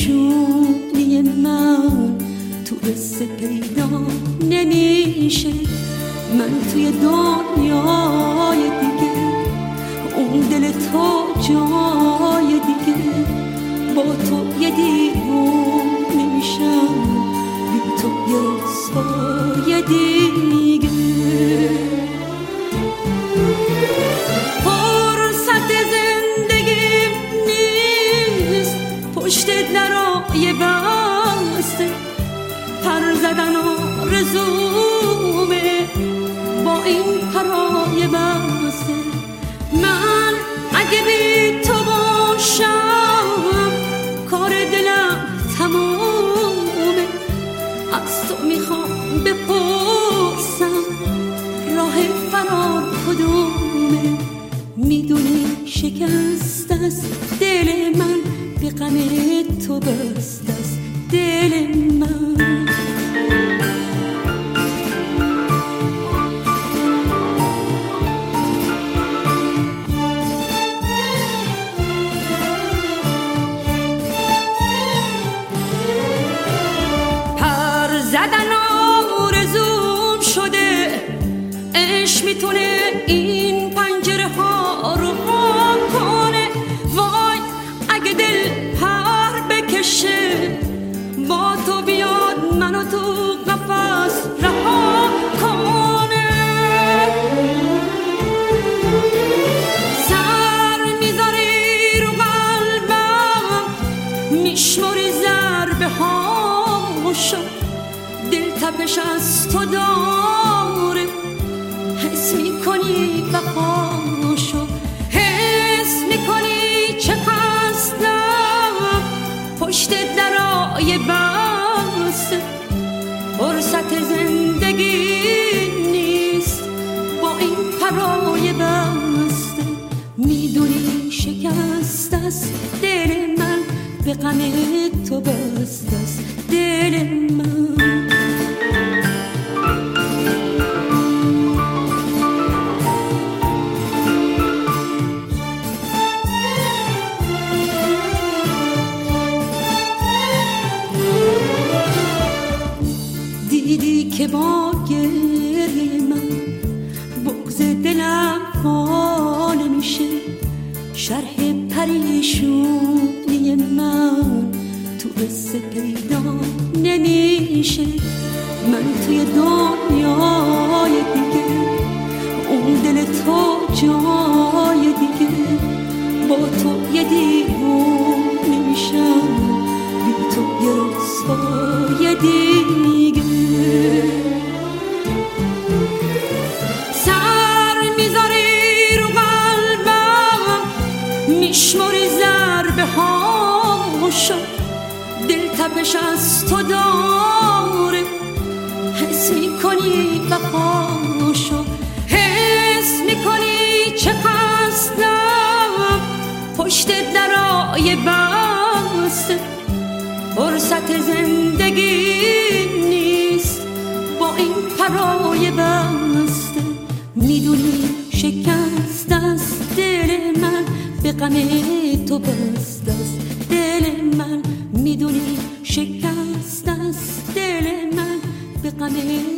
پریشونی من تو قصه پیدا نمیشه. من توی دنیای دیگه، اون دل تو جای دیگه، با تو یه دیوونه میشم، بی تو یه رسوای دیگه. فرصت زندگیم نیست پشت درای بسته، پر زدن آرزومه با این پرای بسته. من اگه بی تو باشم کار دلم تمومه. از تو میخوام بپرسم راه فرار کدومه. میدونی شکست است دل من، به غم تو بسته است دل من. پر زدن آرزوم شده، عشق میتونه این پنجره ها رو ها کنه. وای اگه دل پر بکشه، با تو بیاد منو تو قفس رها کنه. سر میذاری رو قلبم، میشمری ضربه هاشو، دل تپش از تو داره، حس میکنی وفاشو، حس میکنی چه قصدم پشت درای بسته. فرصت زندگی نیست با این پرای بسته. میدونی شکست است دل من، به غم تو بسته است دل من. دیدی که با گریه من بغض دلم حال میشه، شرح پریشونی من تو قصه پیدا نمیشه. من توی دنیای دیگه، اون دل تو جای دیگه، با تو یه دیوونه میشم، بی تو یه رسوای دیگه. سر میذاری رو قلبم، میشمری ضربه هاشو، دل تپش از تو داره، حس میکنی وفاشو، حس میکنی چه قصدم پشت درای بسته. فرصت زندگی نیست با این پرای بسته. میدونی شکست است دل من، به غم تو بسته است دل من. میدونی شکست است دل من، به غم